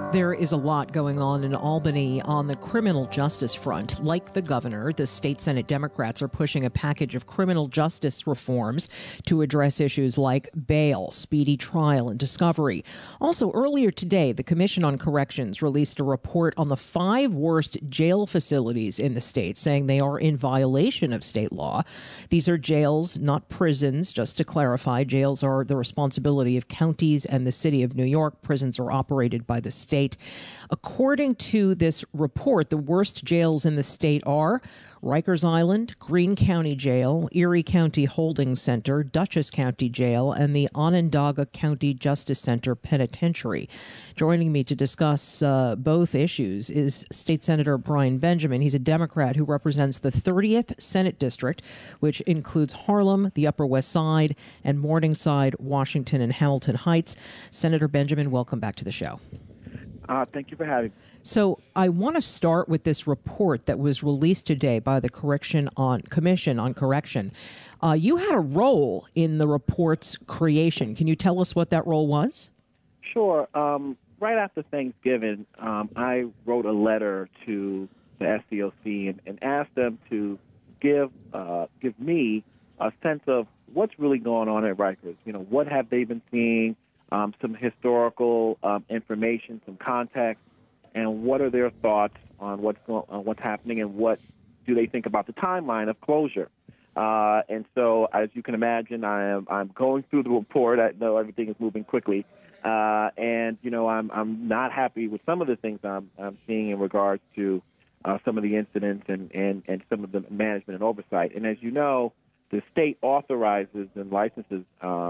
There is a lot going on in Albany on the criminal justice front. Like the governor, the state Senate Democrats are pushing a package of criminal justice reforms to address issues like bail, speedy trial, and discovery. Also, earlier today, the Commission on Corrections released a report on the 5 worst jail facilities in the state, saying they are in violation of state law. These are jails, not prisons. Just to clarify, jails are the responsibility of counties and the city of New York. Prisons are operated by the state. According to this report, the worst jails in the state are Rikers Island, Greene County Jail, Erie County Holding Center, Dutchess County Jail, and the Onondaga County Justice Center Penitentiary. Joining me to discuss both issues is State Senator Brian Benjamin. He's a Democrat who represents the 30th Senate District, which includes Harlem, the Upper West Side, and Morningside, Washington, and Hamilton Heights. Senator Benjamin, welcome back to the show. Thank you for having me. So I want to start with this report that was released today by the Commission on Correction. You had a role in the report's creation. Can you tell us what that role was? Sure. Right after Thanksgiving, I wrote a letter to the SCOC and asked them to give me a sense of what's really going on at Rikers. You know, what have they been seeing? Some historical information, some context, and what are their thoughts on what's happening, and what do they think about the timeline of closure? And so, as you can imagine, I'm going through the report. I know everything is moving quickly, and you know I'm not happy with some of the things I'm seeing in regards to some of the incidents and some of the management and oversight. And as you know, the state authorizes and licenses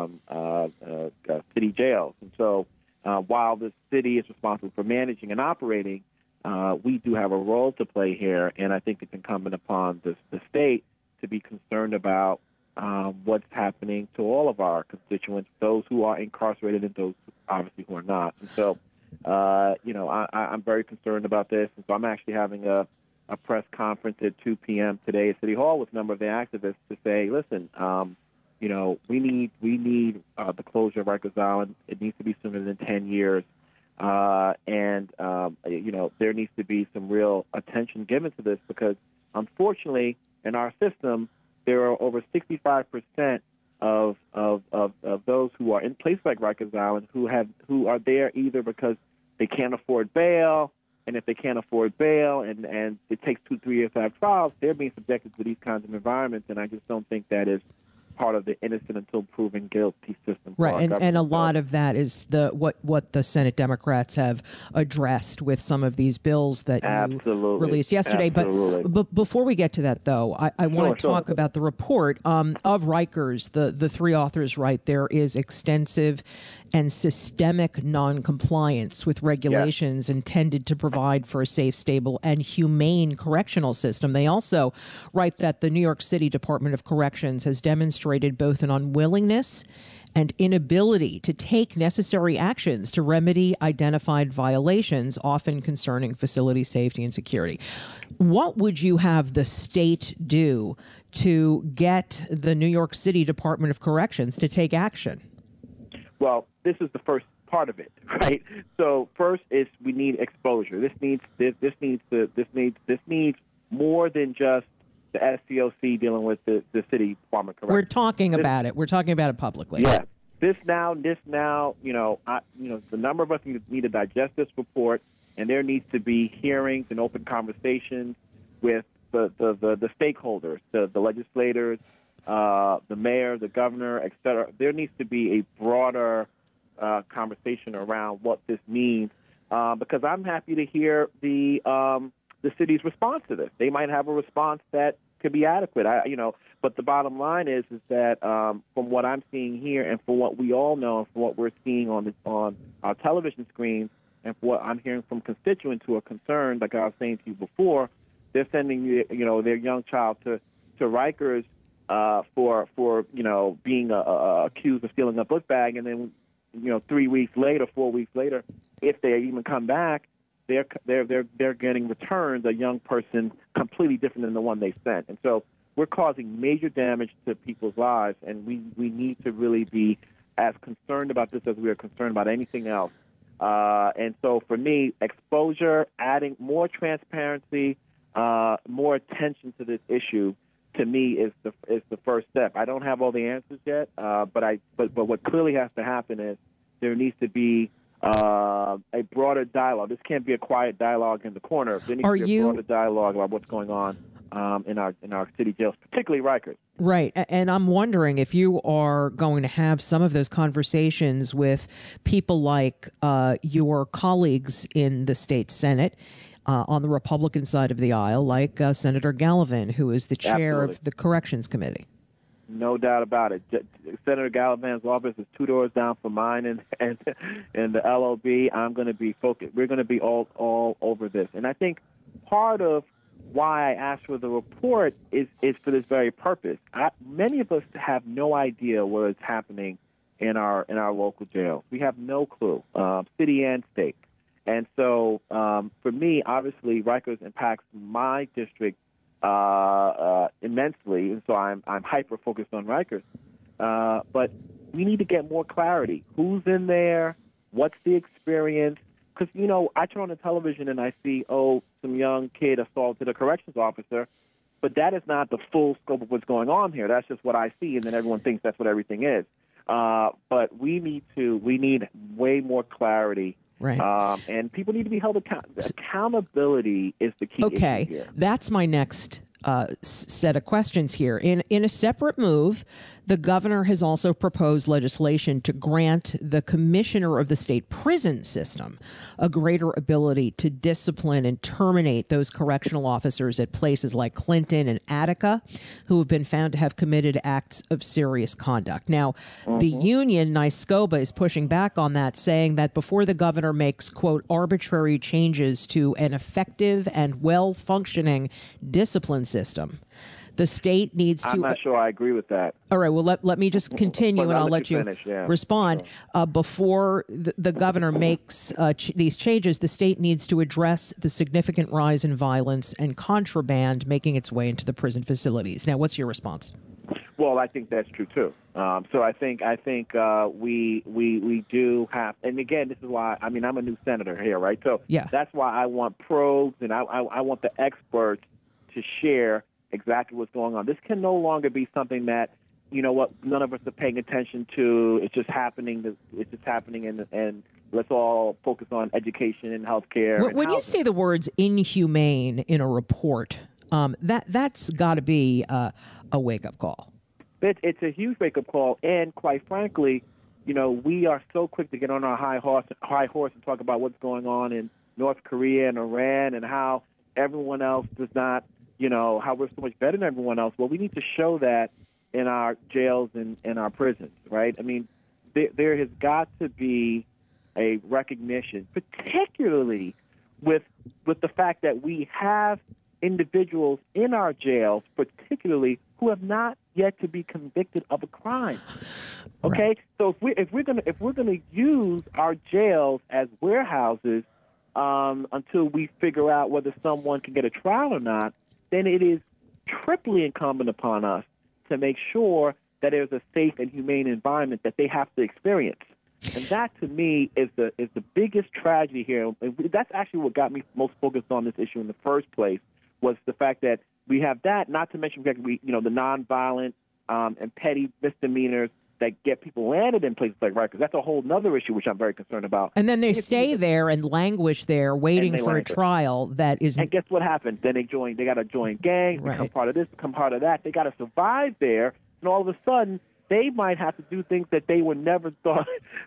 city jails. And so while the city is responsible for managing and operating, we do have a role to play here. And I think it's incumbent upon the state to be concerned about what's happening to all of our constituents, those who are incarcerated and those obviously who are not. And so, you know, I'm very concerned about this. And so I'm actually having a press conference at 2 p.m. today at City Hall with a number of the activists to say, listen, you know, we need the closure of Rikers Island. It needs to be sooner than 10 years. And you know, there needs to be some real attention given to this because, unfortunately, in our system, there are over 65% of those who are in places like Rikers Island who are there either because they can't afford bail. And if they can't afford bail and it takes 2-3 years to have trials, they're being subjected to these kinds of environments. And I just don't think that is part of the innocent until proven guilty system. Right, and a lot of that is what the Senate Democrats have addressed with some of these bills that you released yesterday. But before we get to that, though, I want to talk about the report of Rikers. The 3 authors write there is extensive and systemic noncompliance with regulations intended to provide for a safe, stable, and humane correctional system. They also write that the New York City Department of Corrections has demonstrated both an unwillingness and inability to take necessary actions to remedy identified violations, often concerning facility safety and security. What would you have the state do to get the New York City Department of Corrections to take action? Well, this is the first part of it, right? So first is we need exposure. This needs more than just the SCOC dealing with the city Department of Corrections. We're talking about it. We're talking about it publicly. Yeah. This now, you know, the number of us need to digest this report, and there needs to be hearings and open conversations with the stakeholders, the legislators, the mayor, the governor, et cetera. There needs to be a broader conversation around what this means, because I'm happy to hear the city's response to this. They might have a response that could be adequate. But the bottom line is that from what I'm seeing here, and from what we all know, and from what we're seeing on our television screens, and from what I'm hearing from constituents who are concerned, like I was saying to you before, they're sending their young child to Rikers for being accused of stealing a book bag, and then 3 weeks later, 4 weeks later, if they even come back, they're getting returned a young person completely different than the one they sent. And so we're causing major damage to people's lives, and we need to really be as concerned about this as we are concerned about anything else. And so for me, exposure, adding more transparency, more attention to this issue, to me is the first step. I don't have all the answers yet, but what clearly has to happen is there needs to be a broader dialogue. This can't be a quiet dialogue in the corner. There needs to be a broader dialogue about what's going on in our city jails, particularly Rikers. Right. And I'm wondering if you are going to have some of those conversations with people like your colleagues in the state Senate on the Republican side of the aisle, like Senator Gallivan, who is the chair of the Corrections Committee. No doubt about it. Senator Gallivan's office is 2 doors down from mine, and the LOB. I'm going to be focused. We're going to be all over this. And I think part of why I asked for the report is for this very purpose. Many of us have no idea what is happening in our local jails. We have no clue, city and state. And so for me, obviously, Rikers impacts my district immensely, and so I'm hyper focused on Rikers. But we need to get more clarity. Who's in there? What's the experience? Because, I turn on the television and I see, some young kid assaulted a corrections officer, but that is not the full scope of what's going on here. That's just what I see, and then everyone thinks that's what everything is. But we need way more clarity. Right. And people need to be held accountable. Accountability is the key issue here. That's my next set of questions here. In a separate move, the governor has also proposed legislation to grant the commissioner of the state prison system a greater ability to discipline and terminate those correctional officers at places like Clinton and Attica who have been found to have committed acts of serious conduct. Now, the union, NYSCOBA, is pushing back on that, saying that before the governor makes, quote, arbitrary changes to an effective and well-functioning discipline system, the state needs to... I'm not sure I agree with that. All right, well, let me just continue, and I'll let you respond. Sure. Before the governor makes these changes, the state needs to address the significant rise in violence and contraband making its way into the prison facilities. Now, what's your response? Well, I think that's true, too. So I think we do have, and again, this is why, I'm a new senator here, right? So that's why I want probes, and I want the experts to share exactly what's going on. This can no longer be something that, none of us are paying attention to. It's just happening. And let's all focus on education and healthcare. When you say the words inhumane in a report, that's got to be a wake-up call. It's a huge wake-up call, and quite frankly, we are so quick to get on our high horse and talk about what's going on in North Korea and Iran and how everyone else does not, how we're so much better than everyone else. Well, we need to show that in our jails and in our prisons, right? There has got to be a recognition, particularly with the fact that we have individuals in our jails, particularly who have not yet to be convicted of a crime. Okay, right. So if we're gonna use our jails as warehouses until we figure out whether someone can get a trial or not, then it is triply incumbent upon us to make sure that there's a safe and humane environment that they have to experience. And that, to me, is the biggest tragedy here. And that's actually what got me most focused on this issue in the first place, was the fact that we have that, not to mention the nonviolent and petty misdemeanors that get people landed in places like Rikers. That's a whole other issue, which I'm very concerned about. And then they stay there and languish there, waiting for a trial that is... And guess what happens? Then they got to join gangs, become part of this, become part of that. They got to survive there, and all of a sudden, they might have to do things that they never thought.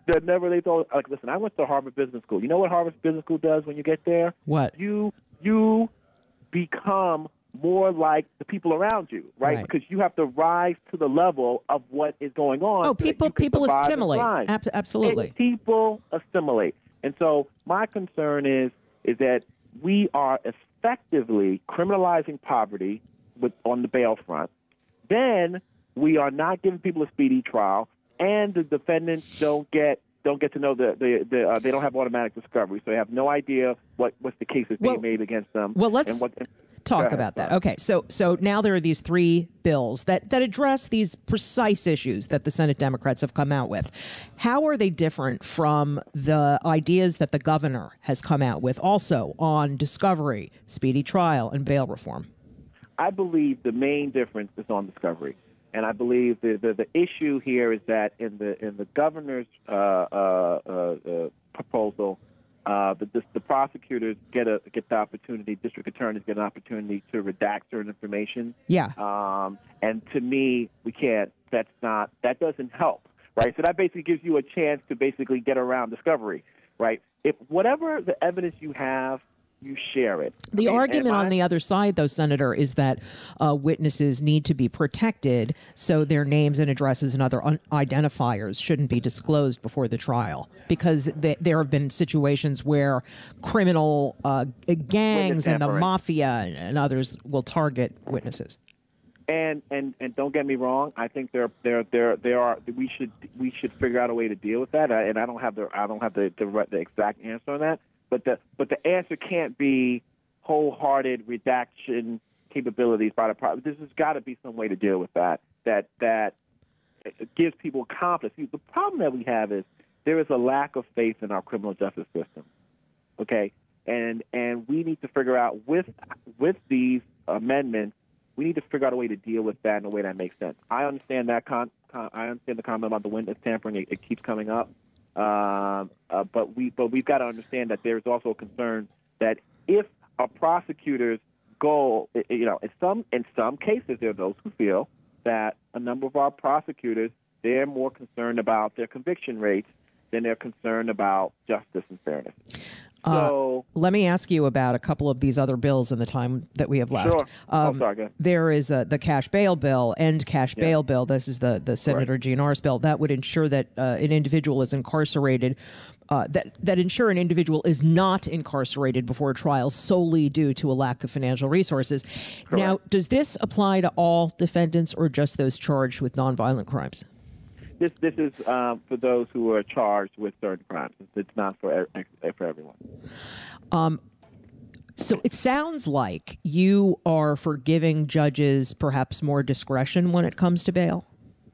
Like, listen, I went to Harvard Business School. You know what Harvard Business School does when you get there? What? You become more like the people around you, right? Because you have to rise to the level of what is going on. Oh, people assimilate. Absolutely. And people assimilate. And so my concern is that we are effectively criminalizing poverty on the bail front. Then we are not giving people a speedy trial, and the defendants don't get to know they don't have automatic discovery, so they have no idea what's the case that's being made against them. Well, talk about that. Okay, so now there are these three bills that address these precise issues that the Senate Democrats have come out with. How are they different from the ideas that the governor has come out with also on discovery, speedy trial, and bail reform? I believe the main difference is on discovery. And I believe the issue here is that in the governor's proposal, the prosecutors get the opportunity, district attorneys get an opportunity to redact certain information. Yeah. And to me, that doesn't help, right? So that basically gives you a chance to basically get around discovery, right? If whatever the evidence you have, you share it. The argument on the other side, though, Senator, is that witnesses need to be protected, so their names and addresses and other identifiers shouldn't be disclosed before the trial, because there have been situations where criminal gangs and the mafia and others will target witnesses. And don't get me wrong, I think there are we should figure out a way to deal with that. And I don't have the exact answer on that. But the answer can't be wholehearted redaction capabilities by the prosecutor. This has got to be some way to deal with that gives people confidence. See, the problem that we have is there is a lack of faith in our criminal justice system. Okay, and we need to figure out with these amendments, we need to figure out a way to deal with that in a way that makes sense. I understand that I understand the comment about the witness tampering. It keeps coming up. But we've got to understand that there's also a concern that if a prosecutor's goal, in some cases there are those who feel that a number of our prosecutors, they're more concerned about their conviction rates than they're concerned about justice and fairness. So let me ask you about a couple of these other bills in the time that we have left. Sure. Sorry, there is the cash bail bill, end cash bail bill. This is the Senator Giannaris bill. That would ensure that an individual is incarcerated, that ensure an individual is not incarcerated before trial solely due to a lack of financial resources. Correct. Now, does this apply to all defendants or just those charged with nonviolent crimes? This is for those who are charged with certain crimes. It's not for everyone. So it sounds like you are for giving judges perhaps more discretion when it comes to bail.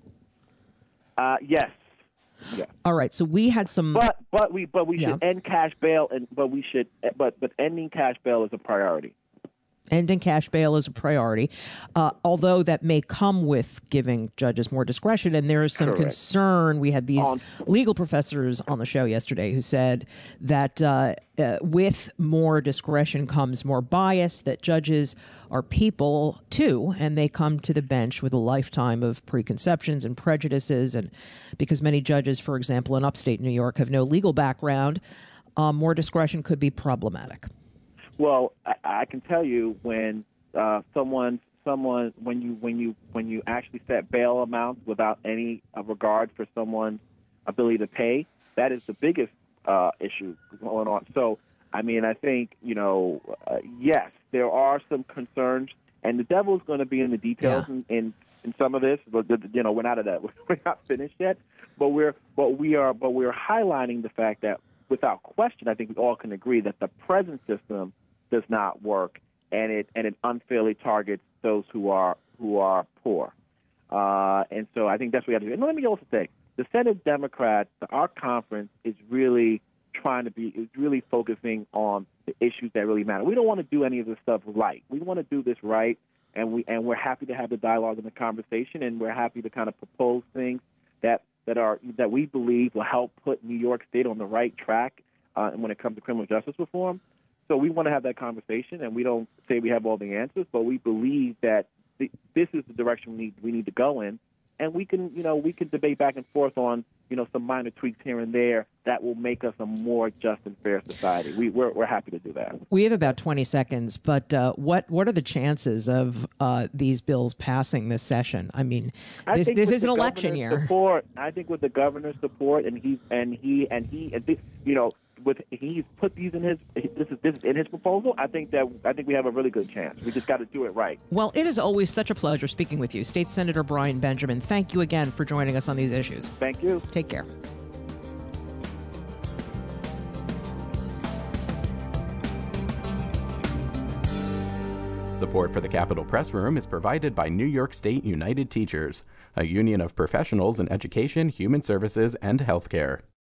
Yes. Yeah. All right. So we had some, but we should end cash bail, but ending cash bail is a priority. Ending cash bail is a priority, although that may come with giving judges more discretion. And there is some concern. We had these legal professors on the show yesterday who said that with more discretion comes more bias, that judges are people too, and they come to the bench with a lifetime of preconceptions and prejudices. And because many judges, for example, in upstate New York, have no legal background, more discretion could be problematic. Well, I can tell you when when you actually set bail amounts without any regard for someone's ability to pay, that is the biggest issue going on. So, I mean, I think yes, there are some concerns, and the devil is going to be in the details in some of this. But we're not at that. We're not finished yet. But we're highlighting the fact that without question, I think we all can agree that the present system does not work, and it unfairly targets those who are poor, and so I think that's what we have to do. And let me also say, the Senate Democrats, our conference is really focusing on the issues that really matter. We don't want to do any of this stuff light. We want to do this right, and we're happy to have the dialogue and the conversation, and we're happy to kind of propose things that we believe will help put New York State on the right track when it comes to criminal justice reform. So we want to have that conversation, and we don't say we have all the answers, but we believe that this is the direction we need to go in, and we can debate back and forth on some minor tweaks here and there that will make us a more just and fair society. We're happy to do that. We have about 20 seconds, but what are the chances of these bills passing this session? I mean, this is an election year. I think with the governor's support, he's put these in this is in his proposal. I think we have a really good chance. We just got to do it right. Well, it is always such a pleasure speaking with you, State Senator Brian Benjamin. Thank you again for joining us on these issues. Thank you. Take care. Support for the Capitol Press Room is provided by New York State United Teachers, a union of professionals in education, human services, and healthcare.